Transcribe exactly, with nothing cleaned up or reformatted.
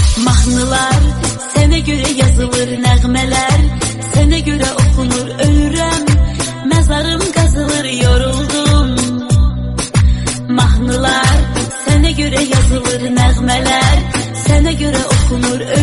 Mahnılar sənə görə yazılır, nəğmələr sənə görə oxunur. Ölürəm, məzarım qazılır, yoruldum. Mahnılar sənə görə yazılır, nəğmələr sənə görə oxunur.